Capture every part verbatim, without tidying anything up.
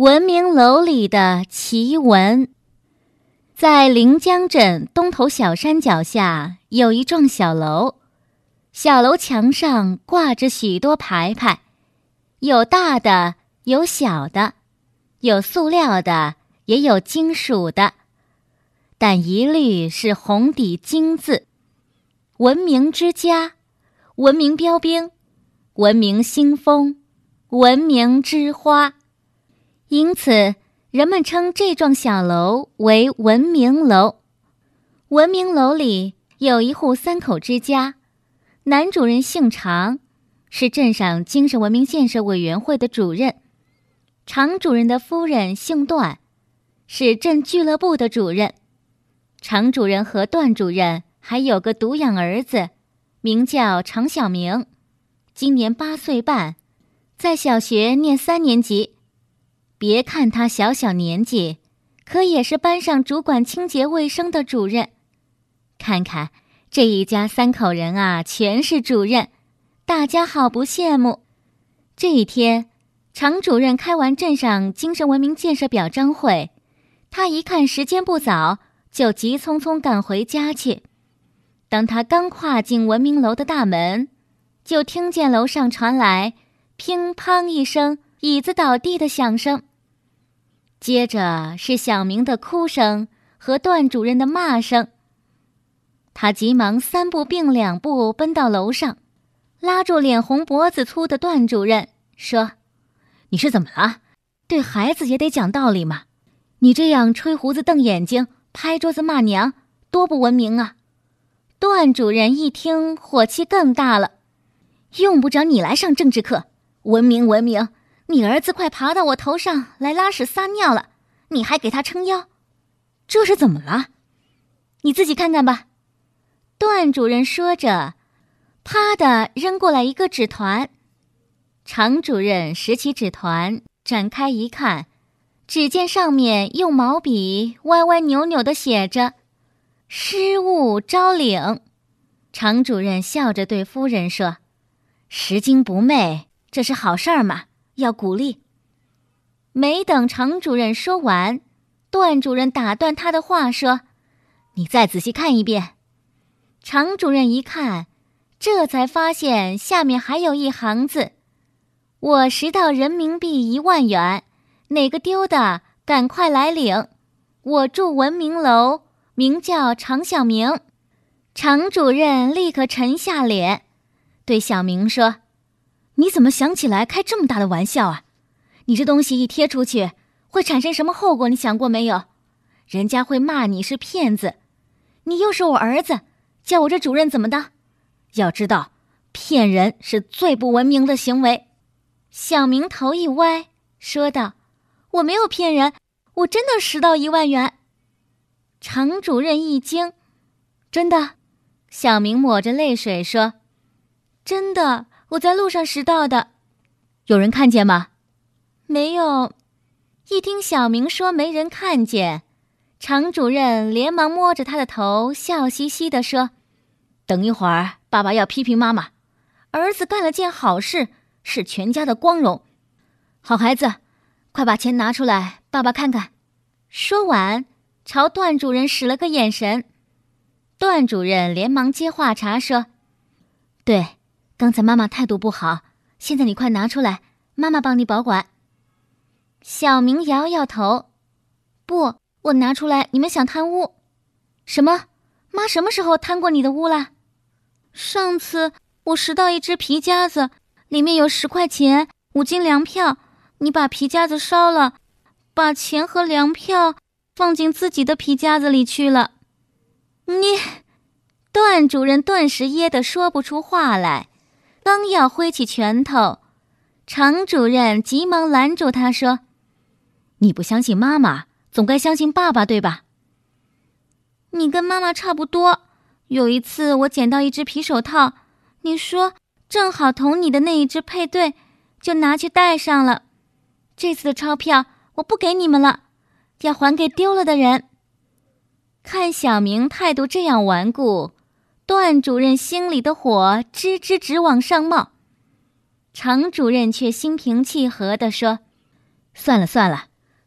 文明楼里的奇闻。在临江镇东头小山脚下有一幢小楼，小楼墙上挂着许多牌牌，有大的，有小的，有塑料的，也有金属的，但一律是红底金字：文明之家、文明标兵、文明新风、文明之花。因此人们称这幢小楼为文明楼。文明楼里有一户三口之家，男主人姓常，是镇上精神文明建设委员会的主任。常主任的夫人姓段，是镇俱乐部的主任。常主任和段主任还有个独养儿子，名叫常小明，今年八岁半，在小学念三年级。别看他小小年纪，可也是班上主管清洁卫生的主任。看看这一家三口人啊，全是主任，大家好不羡慕。这一天，常主任开完镇上精神文明建设表彰会，他一看时间不早，就急匆匆赶回家去。当他刚跨进文明楼的大门，就听见楼上传来乒乓一声椅子倒地的响声，接着是小明的哭声和段主任的骂声。他急忙三步并两步奔到楼上，拉住脸红脖子粗的段主任说：你是怎么了？对孩子也得讲道理嘛，你这样吹胡子瞪眼睛，拍桌子骂娘，多不文明啊！段主任一听，火气更大了：用不着你来上政治课，文明文明，你儿子快爬到我头上来拉屎撒尿了，你还给他撑腰，这是怎么了？你自己看看吧。段主任说着，啪地扔过来一个纸团。常主任拾起纸团，展开一看，只见上面用毛笔歪歪扭扭地写着失物招领。常主任笑着对夫人说：拾金不昧，这是好事儿嘛，要鼓励。没等常主任说完，段主任打断他的话说：你再仔细看一遍。常主任一看，这才发现下面还有一行字：我拾到人民币一万元，哪个丢的赶快来领，我住文明楼，名叫常小明。常主任立刻沉下脸，对小明说：你怎么想起来开这么大的玩笑啊？你这东西一贴出去，会产生什么后果你想过没有？人家会骂你是骗子，你又是我儿子，叫我这主任怎么当？要知道，骗人是最不文明的行为。小明头一歪，说道：我没有骗人，我真的拾到一万元。常主任一惊：真的？小明抹着泪水说：真的，我在路上拾到的。有人看见吗？没有。一听小明说没人看见，常主任连忙摸着他的头，笑嘻嘻地说：等一会儿爸爸要批评妈妈，儿子干了件好事，是全家的光荣。好孩子，快把钱拿出来，爸爸看看。说完，朝段主任使了个眼神。段主任连忙接话茬说：对，刚才妈妈态度不好，现在你快拿出来，妈妈帮你保管。小明摇摇头：不，我拿出来，你们想贪污。什么？妈什么时候贪过你的污了？上次我拾到一只皮夹子，里面有十块钱，五斤粮票，你把皮夹子烧了，把钱和粮票放进自己的皮夹子里去了。你……段主任顿时噎得说不出话来，刚要挥起拳头，常主任急忙拦住他说：你不相信妈妈，总该相信爸爸，对吧？你跟妈妈差不多，有一次我捡到一只皮手套，你说正好同你的那一只配对，就拿去戴上了。这次的钞票我不给你们了，要还给丢了的人。看小明态度这样顽固，段主任心里的火吱吱直往上冒。常主任却心平气和地说：算了算了，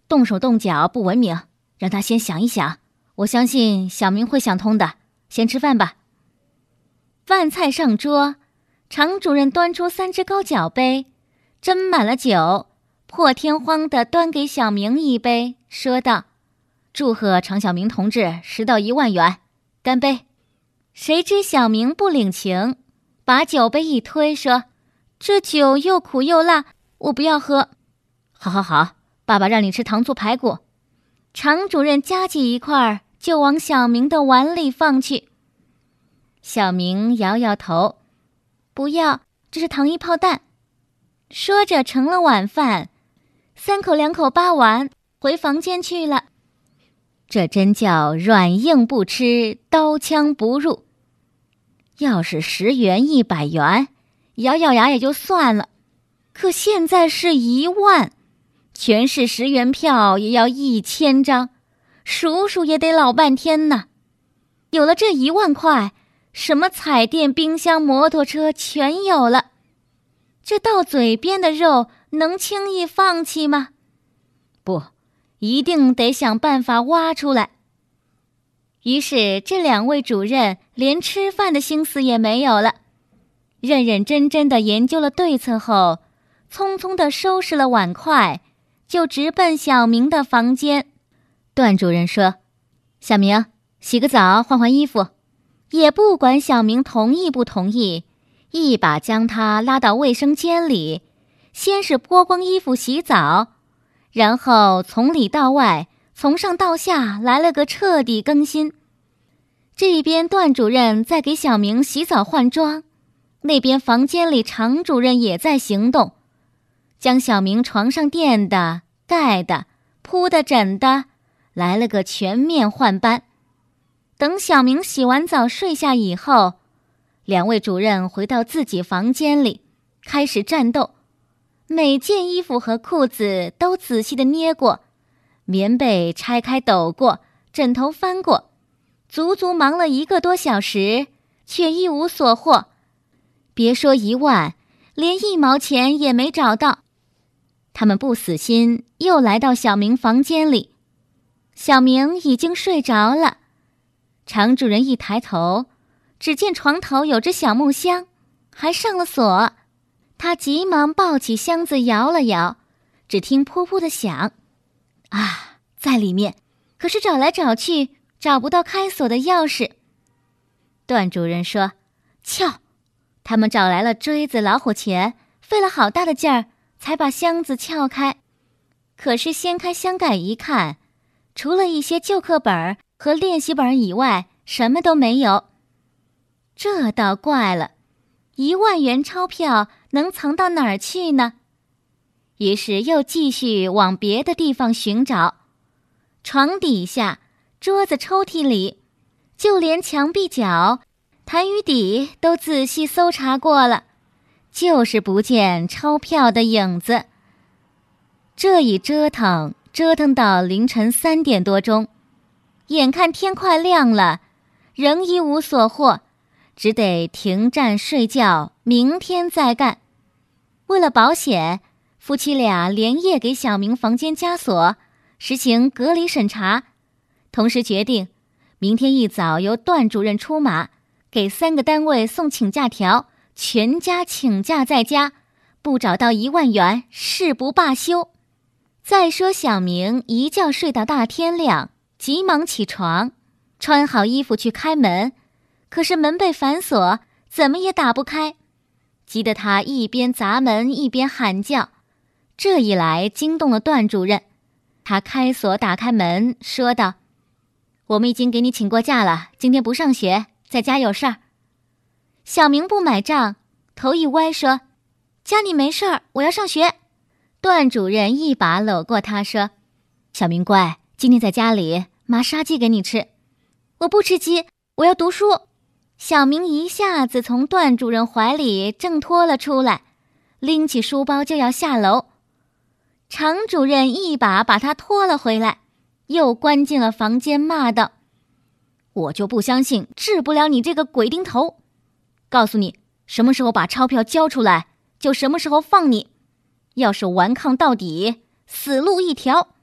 动手动脚不文明，让他先想一想，我相信小明会想通的。先吃饭吧。饭菜上桌，常主任端出三只高脚杯，斟满了酒，破天荒地端给小明一杯，说道：祝贺常小明同志拾到一万元，干杯。谁知小明不领情，把酒杯一推，说：这酒又苦又辣，我不要喝。好好好，爸爸让你吃糖醋排骨。常主任夹起一块就往小明的碗里放去。小明摇摇头，不要，这是糖衣炮弹。说着盛了晚饭，三口两口扒完，回房间去了。这真叫软硬不吃，刀枪不入。要是十元一百元，咬咬牙也就算了，可现在是一万，全是十元票也要一千张，数数也得老半天呢。有了这一万块，什么彩电、冰箱、摩托车全有了，这到嘴边的肉能轻易放弃吗？不，一定得想办法挖出来。于是这两位主任连吃饭的心思也没有了，认认真真地研究了对策后，匆匆地收拾了碗筷，就直奔小明的房间。段主任说：小明，洗个澡，换换衣服。也不管小明同意不同意，一把将他拉到卫生间里，先是脱光衣服洗澡，然后从里到外，从上到下来了个彻底更新。这边段主任在给小明洗澡换装，那边房间里常主任也在行动，将小明床上垫的、盖的、铺的、枕的来了个全面换班。等小明洗完澡睡下以后，两位主任回到自己房间里，开始战斗。每件衣服和裤子都仔细地捏过，棉被拆开抖过，枕头翻过，足足忙了一个多小时，却一无所获。别说一万，连一毛钱也没找到。他们不死心，又来到小明房间里。小明已经睡着了。常主任一抬头，只见床头有只小木箱，还上了锁。他急忙抱起箱子摇了摇，只听噗噗的响。啊，在里面，可是找来找去找不到开锁的钥匙。段主任说：撬！他们找来了锥子、老虎钳，费了好大的劲儿才把箱子撬开。可是掀开箱盖一看，除了一些旧课本和练习本以外，什么都没有。这倒怪了，一万元钞票能藏到哪儿去呢？于是又继续往别的地方寻找，床底下、桌子抽屉里，就连墙壁角、痰盂底都仔细搜查过了，就是不见钞票的影子。这一折腾，折腾到凌晨三点多钟，眼看天快亮了，仍一无所获，只得停战睡觉，明天再干。为了保险，夫妻俩连夜给小明房间加锁，实行隔离审查，同时决定明天一早由段主任出马，给三个单位送请假条，全家请假在家，不找到一万元誓不罢休。再说小明一觉睡到大天亮，急忙起床，穿好衣服去开门，可是门被反锁，怎么也打不开，急得他一边砸门一边喊叫。这一来惊动了段主任，他开锁打开门，说道：我们已经给你请过假了，今天不上学，在家有事儿。小明不买账，头一歪说：家里没事儿，我要上学。段主任一把搂过他，说：小明乖，今天在家里，妈杀鸡给你吃。我不吃鸡，我要读书。小明一下子从段主任怀里挣脱了出来，拎起书包就要下楼。常主任一把把他拖了回来，又关进了房间，骂道：我就不相信治不了你这个鬼钉头，告诉你，什么时候把钞票交出来，就什么时候放你，要是顽抗到底，死路一条，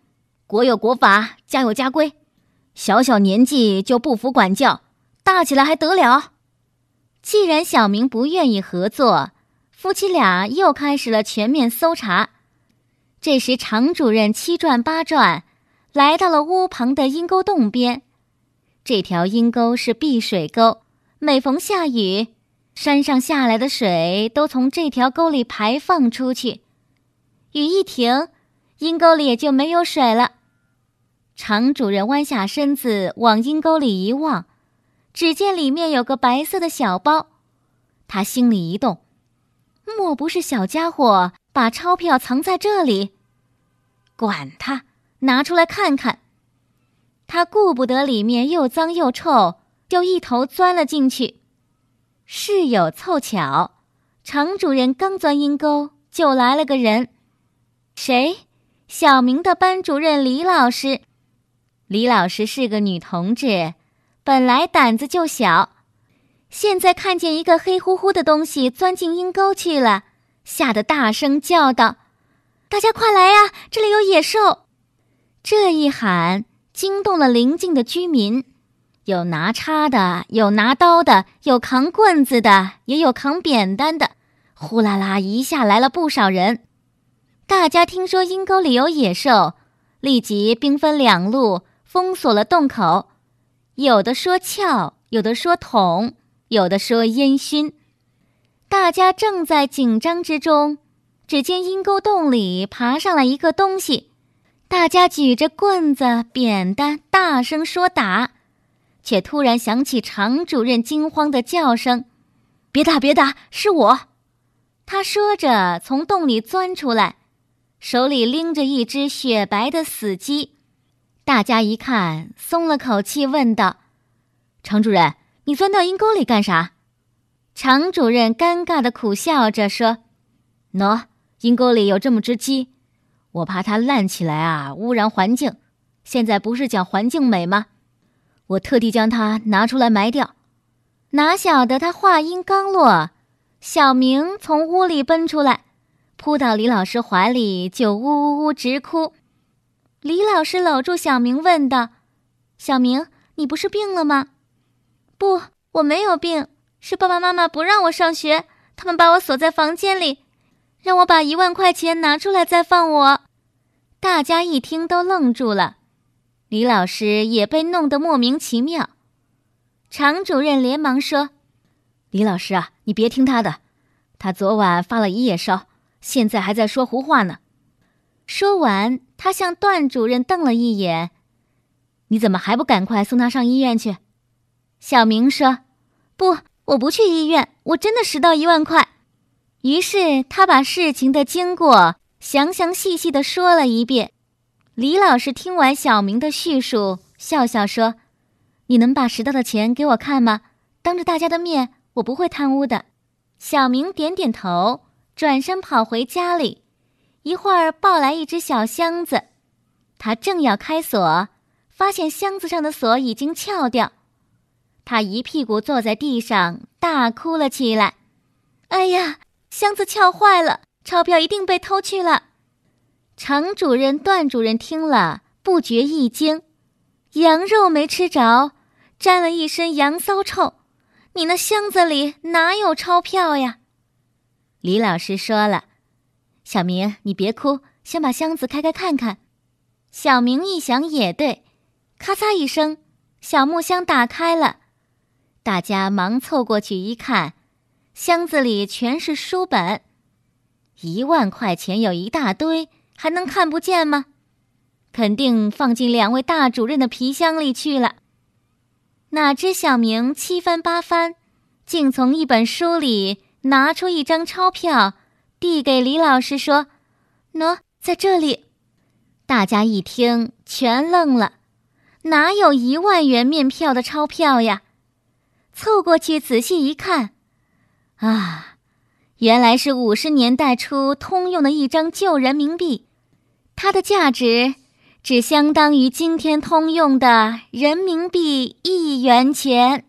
国有国法，家有家规，小小年纪就不服管教，大起来还得了？既然小明不愿意合作，夫妻俩又开始了全面搜查。这时常主任七转八转来到了屋旁的阴沟洞边。这条阴沟是避水沟，每逢下雨，山上下来的水都从这条沟里排放出去。雨一停，阴沟里也就没有水了。常主任弯下身子往阴沟里一望，只见里面有个白色的小包。他心里一动，莫不是小家伙把钞票藏在这里？管他，拿出来看看。他顾不得里面又脏又臭，就一头钻了进去。事有凑巧，常主任刚钻阴沟，就来了个人。谁？小明的班主任李老师。李老师是个女同志，本来胆子就小，现在看见一个黑乎乎的东西钻进阴沟去了，吓得大声叫道：大家快来呀，这里有野兽！这一喊惊动了邻近的居民，有拿叉的，有拿刀的，有扛棍子的，也有扛扁担的，呼啦啦一下来了不少人。大家听说阴沟里有野兽，立即兵分两路，封锁了洞口。有的说撬，有的说捅，有的说烟熏。大家正在紧张之中，只见阴沟洞里爬上来一个东西，大家举着棍子、扁担，大声说打，却突然响起常主任惊慌的叫声：别打别打，是我！他说着从洞里钻出来，手里拎着一只雪白的死鸡。大家一看，松了口气，问道：常主任，你钻到阴沟里干啥？常主任尴尬地苦笑着说：喏，阴沟里有这么只鸡，我怕它烂起来啊，污染环境。现在不是讲环境美吗？我特地将它拿出来埋掉。哪晓得他话音刚落，小明从屋里奔出来，扑到李老师怀里就呜呜呜直哭。李老师搂住小明问道：小明，你不是病了吗？不，我没有病，是爸爸妈妈不让我上学，他们把我锁在房间里，让我把一万块钱拿出来再放我。大家一听都愣住了，李老师也被弄得莫名其妙。常主任连忙说：李老师啊，你别听他的，他昨晚发了一夜烧，现在还在说胡话呢。说完，他向段主任瞪了一眼：你怎么还不赶快送他上医院去？小明说：不，我不去医院，我真的拾到一万块。于是他把事情的经过详详细细地说了一遍。李老师听完小明的叙述，笑笑说：你能把拾到的钱给我看吗？当着大家的面，我不会贪污的。小明点点头，转身跑回家里，一会儿抱来一只小箱子。他正要开锁，发现箱子上的锁已经撬掉。他一屁股坐在地上，大哭了起来：哎呀，箱子撬坏了，钞票一定被偷去了。常主任、段主任听了，不觉一惊：羊肉没吃着，沾了一身羊骚臭，你那箱子里哪有钞票呀？李老师说了：小明，你别哭，先把箱子开开看看。小明一想也对，咔嚓一声，小木箱打开了。大家忙凑过去一看，箱子里全是书本，一万块钱有一大堆，还能看不见吗？肯定放进两位大主任的皮箱里去了。哪知小明七翻八翻，竟从一本书里拿出一张钞票，递给李老师说：喏，在这里。大家一听全愣了，哪有一万元面票的钞票呀？凑过去仔细一看，啊，原来是五十年代初通用的一张旧人民币，它的价值只相当于今天通用的人民币一元钱。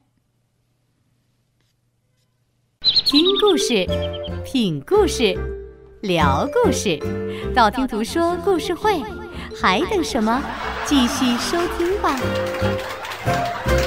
听故事，品故事，聊故事，道听途说故事会， 还等什么？继续收听吧。